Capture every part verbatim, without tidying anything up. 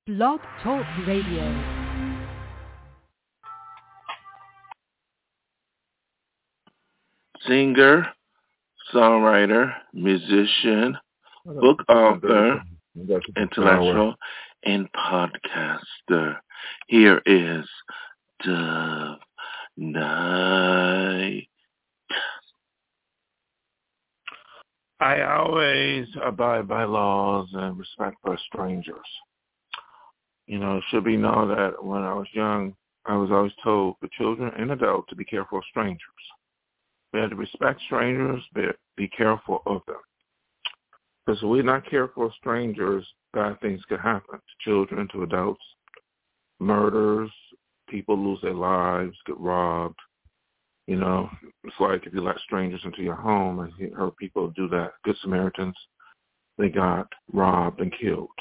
Blog Talk Radio. Singer, songwriter, musician, book author, intellectual, and podcaster. Here is Dove Night. I always abide by laws and respect for strangers. You know, it should be known that when I was young, I was always told for children and adults to be careful of strangers. We have to respect strangers, but be careful of them. Because if we're not careful of strangers, bad things could happen to children, to adults. Murders, people lose their lives, get robbed. You know, it's like if you let strangers into your home, and you heard people do that. Good Samaritans, they got robbed and killed.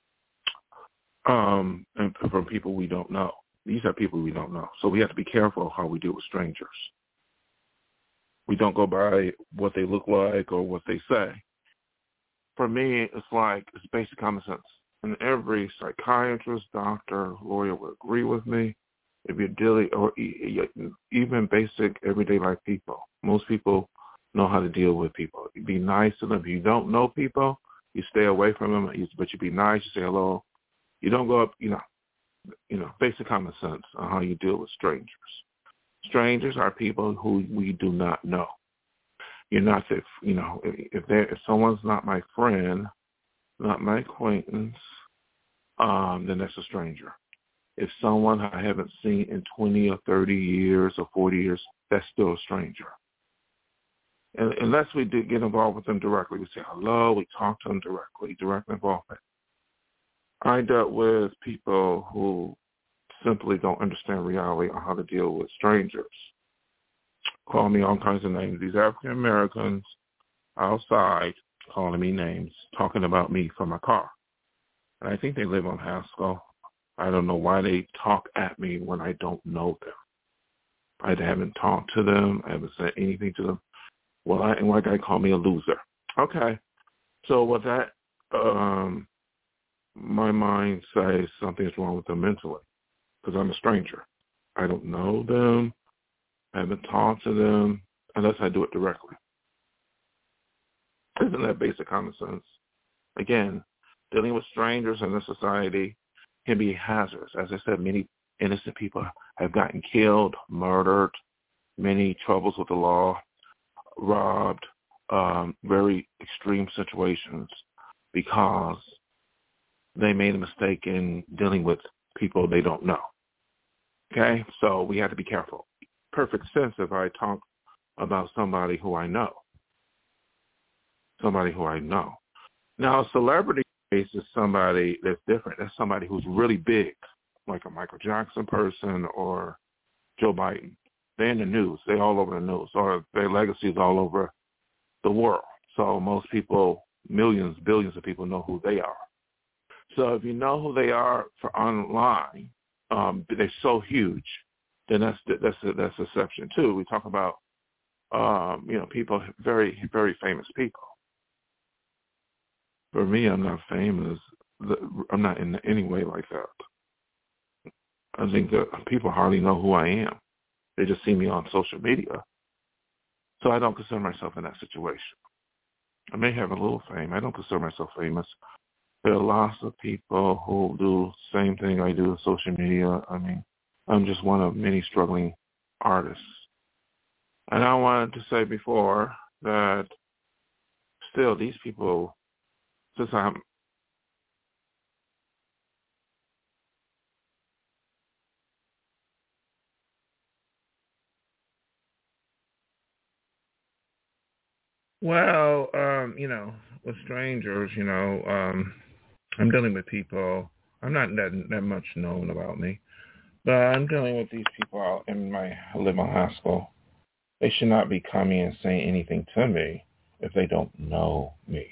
Um, and from people we don't know. These are people we don't know. So we have to be careful how we deal with strangers. We don't go by what they look like or what they say. For me, it's like, it's basic common sense. And every psychiatrist, doctor, lawyer will agree with me. If you're dealing, or even basic everyday life people, most people know how to deal with people. You be nice to them. If you don't know people, you stay away from them, but you be nice, you say hello. You don't go up, you know, you know, basic common sense on how you deal with strangers. Strangers are people who we do not know. You're not, if you know, if they if someone's not my friend, not my acquaintance, um, then that's a stranger. If someone I haven't seen in twenty or thirty years or forty years, that's still a stranger. And unless we did get involved with them directly, we say hello, we talk to them directly, direct involvement. I dealt with people who simply don't understand reality on how to deal with strangers. Call me all kinds of names. These African Americans outside calling me names, talking about me from my car. And I think they live on Haskell. I don't know why they talk at me when I don't know them. I haven't talked to them. I haven't said anything to them. Well, I, and one guy called me a loser. Okay. So with that, um, my mind says something's wrong with them mentally because I'm a stranger. I don't know them. I haven't talked to them unless I do it directly. Isn't that basic common sense? Again, dealing with strangers in this society can be hazardous. As I said, many innocent people have gotten killed, murdered, many troubles with the law, robbed, um, very extreme situations because they made a mistake in dealing with people they don't know. Okay? So we have to be careful. Perfect sense if I talk about somebody who I know. Somebody who I know. Now, a celebrity is somebody that's different. That's somebody who's really big, like a Michael Jackson person or Joe Biden. They're in the news. They're all over the news, or their legacy is all over the world. So most people, millions, billions of people know who they are. So if you know who they are for online, um, they're so huge, then that's that's that's exception too. We talk about um, you know people, very very famous people. For me, I'm not famous. I'm not in any way like that. I think that people hardly know who I am. They just see me on social media. So I don't consider myself in that situation. I may have a little fame. I don't consider myself famous. There are lots of people who do the same thing I do with social media. I mean, I'm just one of many struggling artists. And I wanted to say before that still these people, since I'm well, um, you know, with strangers, you know, um, I'm dealing with people. I'm not that that much known about me, but I'm dealing with these people out in my I live on Haskell. They should not be coming and saying anything to me if they don't know me.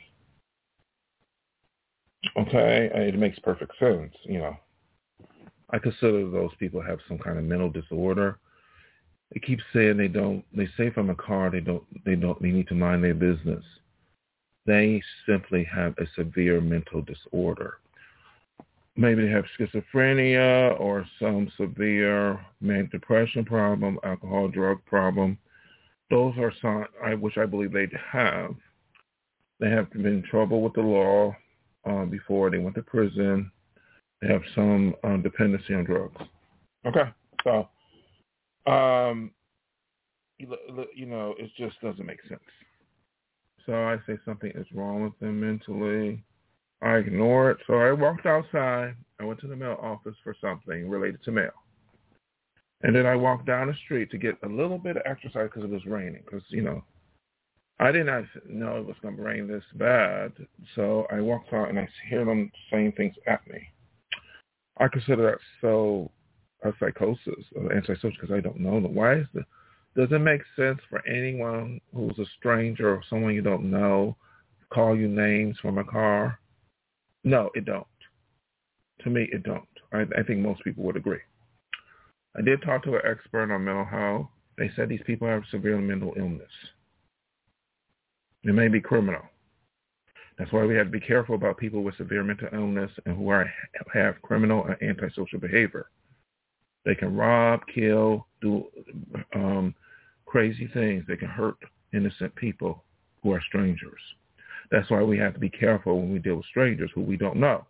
Okay, it makes perfect sense. You know, I consider those people have some kind of mental disorder. They keep saying they don't. They say from a car they don't. They don't. They need to mind their business. They simply have a severe mental disorder. maybe they have schizophrenia or some severe manic depression problem, alcohol, drug problem. Those are signs which I believe they have. They have been in trouble with the law uh, before they went to prison. They have some uh, dependency on drugs. Okay, so um, you, you know, it just doesn't make sense. So I say something is wrong with them mentally. I ignore it. So I walked outside. I went to the mail office for something related to mail. And then I walked down the street to get a little bit of exercise because it was raining. Because, you know, I did not know it was going to rain this bad. So I walked out and I hear them saying things at me. I consider that so a psychosis, or antisocial, because I don't know them. Why is the, does it make sense for anyone who's a stranger or someone you don't know call you names from a car? No, it don't. To me, it don't. I, I think most people would agree. I did talk to an expert on mental health. They said these people have severe mental illness. It may be criminal. That's why we have to be careful about people with severe mental illness and who are, have criminal or antisocial behavior. They can rob, kill, do um, crazy things. They can hurt innocent people who are strangers. That's why we have to be careful when we deal with strangers who we don't know.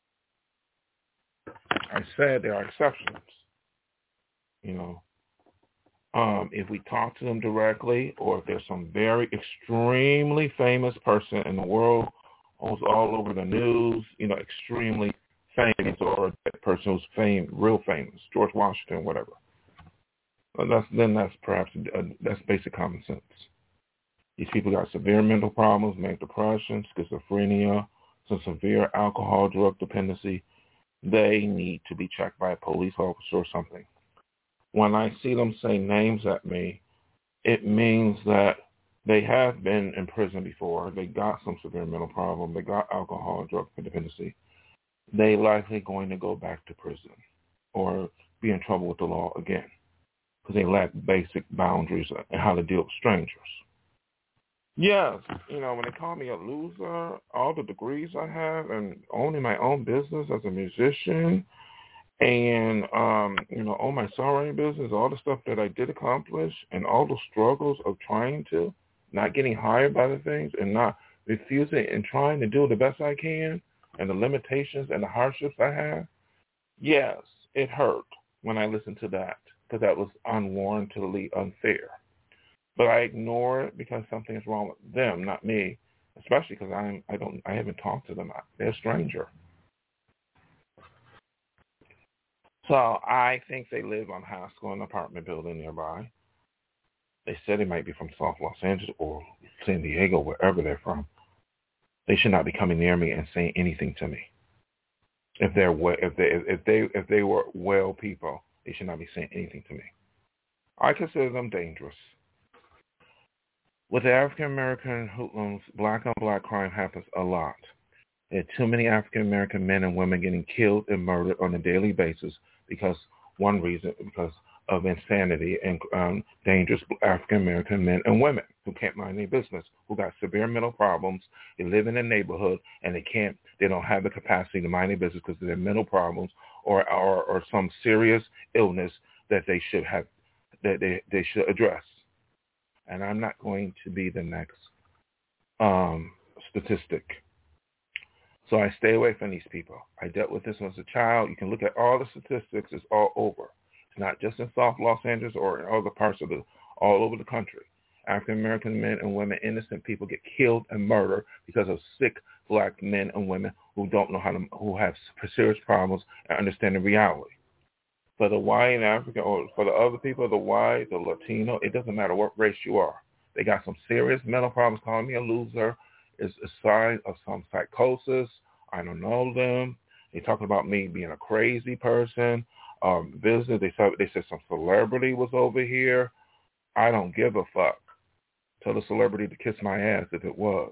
I said there are exceptions. You know, um, if we talk to them directly, or if there's some very extremely famous person in the world who's all over the news, you know, extremely famous, or that person who's fame, real famous, George Washington, whatever. But that's, then that's perhaps uh, that's basic common sense. These people got severe mental problems, manic depression, schizophrenia, some severe alcohol, drug dependency. They need to be checked by a police officer or something. When I see them say names at me, it means that they have been in prison before. They got some severe mental problem. They got alcohol and drug dependency. They likely going to go back to prison or be in trouble with the law again because they lack basic boundaries and how to deal with strangers. Yes, you know, when they call me a loser, all the degrees I have and owning my own business as a musician, and, um, you know, all my songwriting business, all the stuff that I did accomplish, and all the struggles of trying to, not getting hired by the things, and not refusing and trying to do the best I can, and the limitations and the hardships I have, yes, it hurt when I listened to that, because that was unwarrantedly unfair. But I ignore it because something is wrong with them, not me, especially because I'm, I don't, I haven't talked to them. They're a stranger. So I think they live on Haskell, an apartment building nearby. They said they might be from South Los Angeles or San Diego, wherever they're from. They should not be coming near me and saying anything to me. If they're if they if they if they were well people, they should not be saying anything to me. I consider them dangerous. With the African American hoodlums, black on black crime happens a lot. There are too many African American men and women getting killed and murdered on a daily basis because one reason, because of insanity and um, dangerous African American men and women who can't mind their business, who got severe mental problems. They live in a neighborhood and they can't, they don't have the capacity to mind their business because of their mental problems or, or or some serious illness that they should have, that they, they should address. And I'm not going to be the next um, statistic. So I stay away from these people. I dealt with this as a child. You can look at all the statistics. It's all over. It's not just in South Los Angeles or in other parts of the, all over the country. African-American men and women, innocent people get killed and murdered because of sick black men and women who don't know how to, who have serious problems and understand the reality. For the white and African, or for the other people, the white, the Latino, it doesn't matter what race you are. They got some serious mental problems. Calling me a loser is a sign of some psychosis. I don't know them. They talking about me being a crazy person. Um, business. They said they said some celebrity was over here. I don't give a fuck. Tell the celebrity to kiss my ass if it was.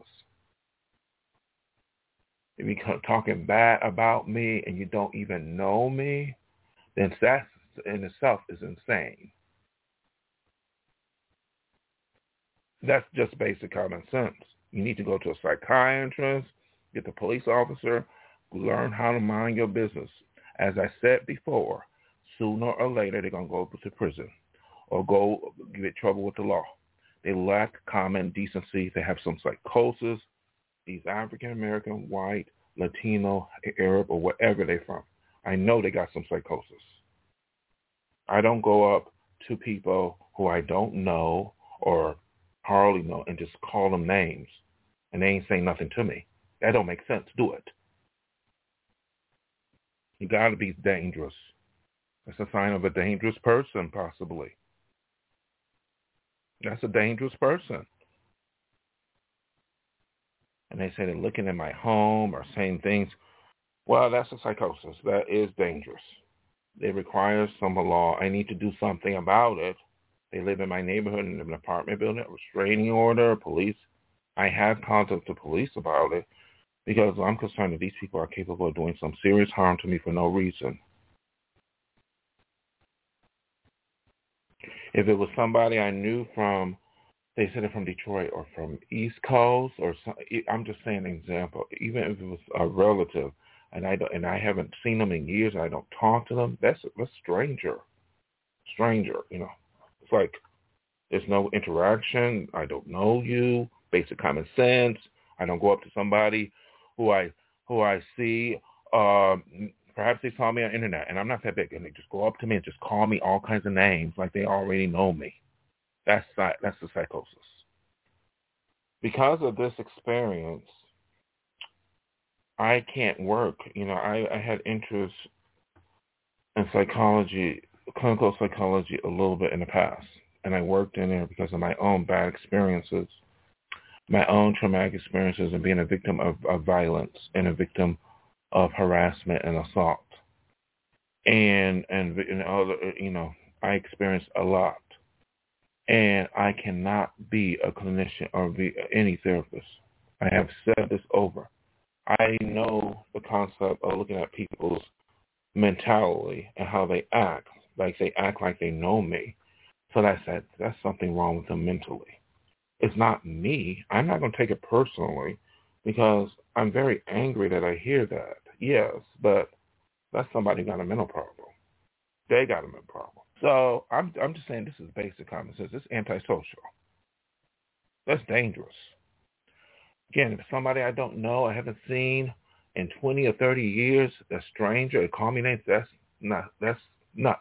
If you're talking bad about me and you don't even know me, then that in itself is insane. That's just basic common sense. You need to go to a psychiatrist, get the police officer Learn how to mind your business. As I said before, sooner or later they're going to go to prison or go get in trouble with the law. They lack common decency. They have some psychosis. These African-American, white, Latino, Arab, or whatever they're from, I know they got some psychosis. I don't go up to people who I don't know or hardly know and just call them names, and they ain't saying nothing to me. That don't make sense. Do it. You got to be dangerous. That's a sign of a dangerous person, possibly. That's a dangerous person. And they say they're looking at my home or saying things. Well, that's a psychosis. That is dangerous. It requires some law. I need to do something about it. They live in my neighborhood in an apartment building, a restraining order, police. I have contacted the police about it because I'm concerned that these people are capable of doing some serious harm to me for no reason. If it was somebody I knew from, they said it from Detroit or from East Coast, or some, I'm just saying an example. Even if it was a relative, and I don't, and I haven't seen them in years, I don't talk to them. That's a, that's stranger, stranger. You know, it's like there's no interaction. I don't know you. Basic common sense. I don't go up to somebody who I who I see. Uh, perhaps they saw me on the internet, and I'm not that big, and they just go up to me and just call me all kinds of names like they already know me. That's that's the psychosis. Because of this experience, I can't work. You know, I, I had interest in psychology, clinical psychology, a little bit in the past, and I worked in there because of my own bad experiences, my own traumatic experiences, and being a victim of, of violence and a victim of harassment and assault, and and and other. You know, I experienced a lot. And I cannot be a clinician or be any therapist. I have said this over. I know the concept of looking at people's mentality and how they act, like they act like they know me. So that's that. That's something wrong with them mentally. It's not me. I'm not going to take it personally because I'm very angry that I hear that. Yes, but that's somebody who got a mental problem. They got a mental problem. So I'm I'm just saying this is basic common sense. This is antisocial. That's dangerous. Again, if somebody I don't know, I haven't seen in twenty or thirty years, a stranger, they call me names, that's not that's nuts.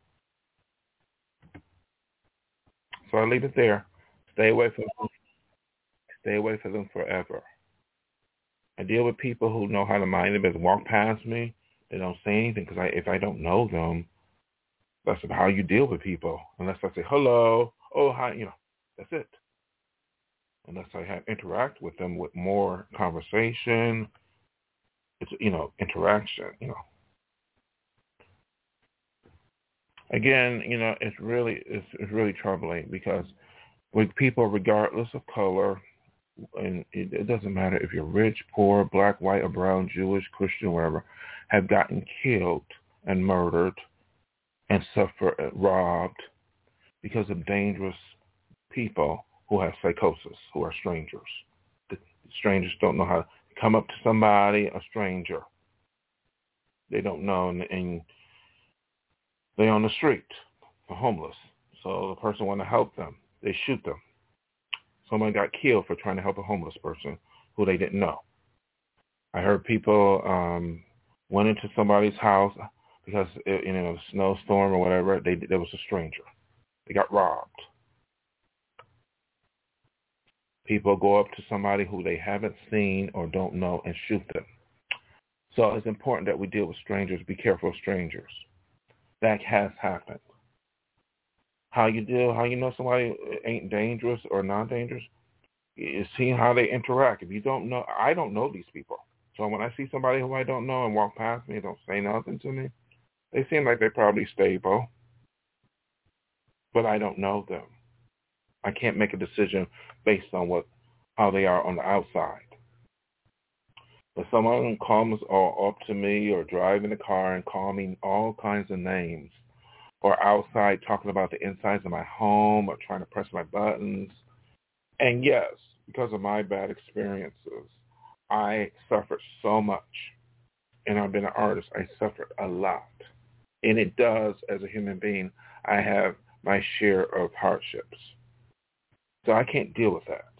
So I leave it there. Stay away from them. Stay away from them forever. I deal with people who know how to mind their business. Walk past me, they don't say anything because I, if I don't know them, that's how you deal with people. Unless I say, hello, oh, hi, you know, that's it. Unless I have interact with them with more conversation, it's, you know, interaction, you know. Again, you know, it's really, it's, it's really troubling because with people, regardless of color, and it, it doesn't matter if you're rich, poor, black, white, or brown, Jewish, Christian, whatever, have gotten killed and murdered and suffer robbed because of dangerous people who have psychosis, who are strangers. The strangers don't know how to come up to somebody, a stranger. They don't know, and, and they're on the street, they're homeless. So the person want to help them. They shoot them. Someone got killed for trying to help a homeless person who they didn't know. I heard people um, went into somebody's house because in a snowstorm or whatever, they, there was a stranger. They got robbed. People go up to somebody who they haven't seen or don't know and shoot them. So it's important that we deal with strangers. Be careful of strangers. That has happened. How you deal, how you know somebody ain't dangerous or non-dangerous is seeing how they interact. If you don't know, I don't know these people. So when I see somebody who I don't know and walk past me and don't say nothing to me, they seem like they're probably stable, but I don't know them. I can't make a decision based on what how they are on the outside. But someone comes or up to me or drive in the car and call me all kinds of names, or outside talking about the insides of my home or trying to press my buttons. And yes, because of my bad experiences, I suffered so much. and I've been an artist, I suffered a lot. And it does, as a human being, I have my share of hardships. So I can't deal with that.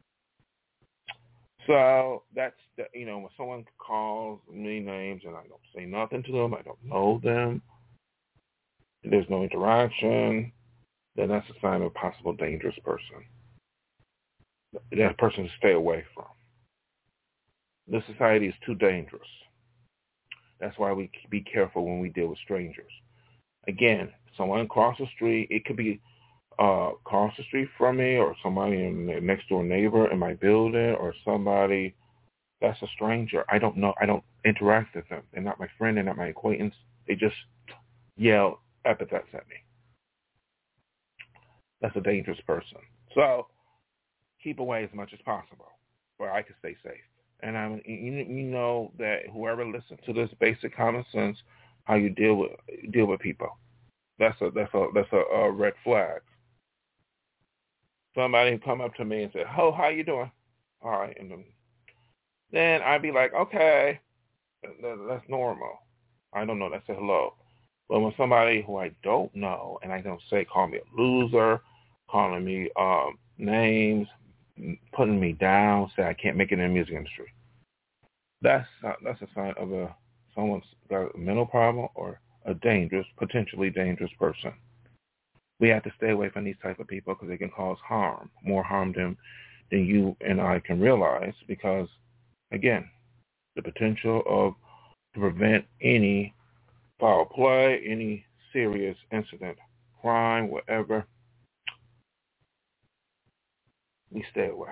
So that's, the, you know, when someone calls me names and I don't say nothing to them, I don't know them, there's no interaction, then that's a sign of a possible dangerous person. That person to stay away from. This society is too dangerous. That's why we be careful when we deal with strangers. Again, someone across the street, it could be uh, across the street from me or somebody in the next door neighbor in my building or somebody that's a stranger. I don't know. I don't interact with them. They're not my friend. They're not my acquaintance. They just yell epithets at me. That's a dangerous person. So keep away as much as possible where I can stay safe. And I, you, you know that whoever listens to this basic common sense, how you deal with deal with people, that's a that's a that's a, a red flag. Somebody come up to me and say, "Oh, how you doing?" All right, and then, then I'd be like, "Okay, that, that's normal." I don't know. That's a hello. But when somebody who I don't know and I don't say, call me a loser, calling me um, names, putting me down, say I can't make it in the music industry. That's uh, that's a sign of a someone's got a mental problem or a dangerous, potentially dangerous person. We have to stay away from these type of people because they can cause harm, more harm than than you and I can realize. Because again, the potential of to prevent any foul play, any serious incident, crime, whatever, we stay away.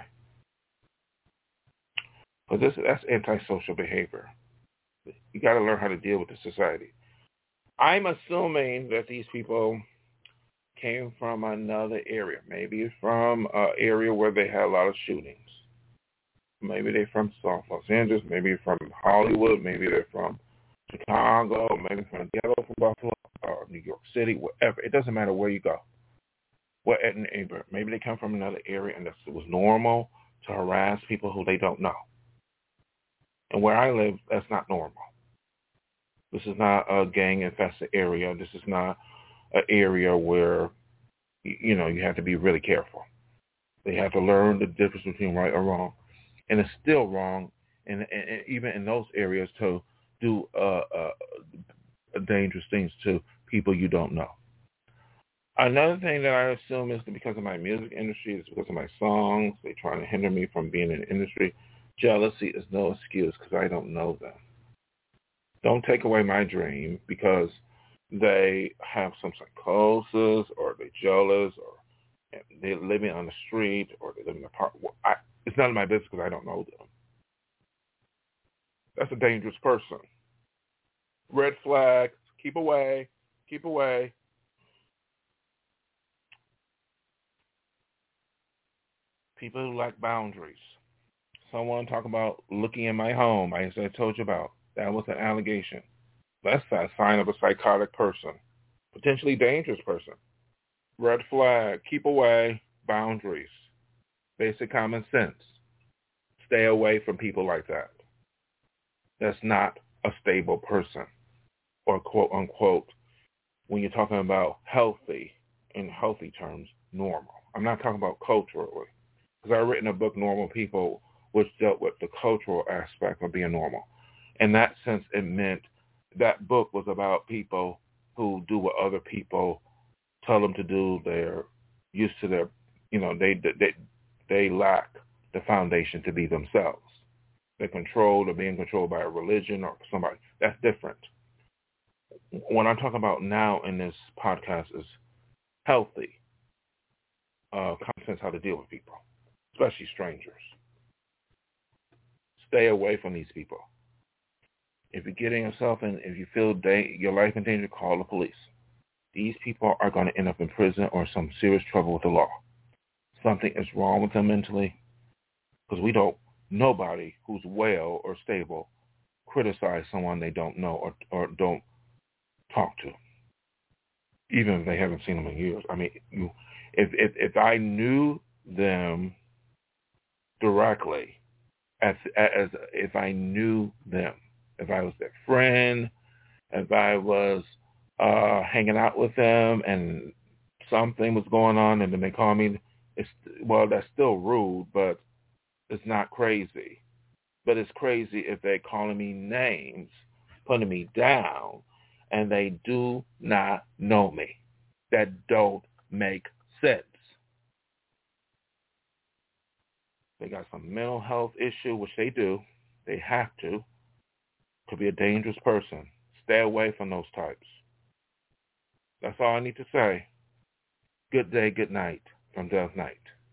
But this that's antisocial behavior. You got to learn how to deal with the society. I'm assuming that these people came from another area, maybe from an area where they had a lot of shootings. Maybe they're from South Los Angeles, maybe from Hollywood, maybe they're from Chicago, maybe from the ghetto from Buffalo, or New York City, wherever. It doesn't matter where you go. What maybe they come from another area and it was normal to harass people who they don't know. And where I live, that's not normal. This is not a gang-infested area. This is not an area where, you know, you have to be really careful. They have to learn the difference between right or wrong. And it's still wrong, and, and, and even in those areas, to do uh, uh, dangerous things to people you don't know. Another thing that I assume is because of my music industry, it's because of my songs. They're trying to hinder me from being in the industry. Jealousy is no excuse because I don't know them. Don't take away my dream because they have some psychosis or they're jealous or they're living on the street or they live in a park. I, it's none of my business because I don't know them. That's a dangerous person. Red flag. Keep away. Keep away. People who lack boundaries. Someone talk about looking in my home. I, as I told you about, that was an allegation. That's a sign of a psychotic person, potentially dangerous person. Red flag. Keep away. Boundaries. Basic common sense. Stay away from people like that. That's not a stable person, or quote unquote, when you're talking about healthy, in healthy terms, normal. I'm not talking about culturally. Because I've written a book, Normal People, which dealt with the cultural aspect of being normal. In that sense, it meant that book was about people who do what other people tell them to do. They're used to their, you know, they they they lack the foundation to be themselves. They're controlled or being controlled by a religion or somebody. That's different. What I'm talking about now in this podcast is healthy, uh, common sense how to deal with people, especially strangers. Stay away from these people. If you're getting yourself in, if you feel da- your life in danger, call the police. These people are going to end up in prison or some serious trouble with the law. Something is wrong with them mentally, because we don't, nobody who's well or stable criticize someone they don't know or, or don't talk to, even if they haven't seen them in years. I mean, you, if, if if I knew them directly, as as if I knew them, If I was their friend, if I was uh, hanging out with them and something was going on and then they call me, it's, well, that's still rude, but it's not crazy. But it's crazy if they're calling me names, putting me down, and they do not know me. That don't make sense. They got some mental health issue, which they do. They have to. Could be a dangerous person. Stay away from those types. That's all I need to say. Good day, good night from Death Knight.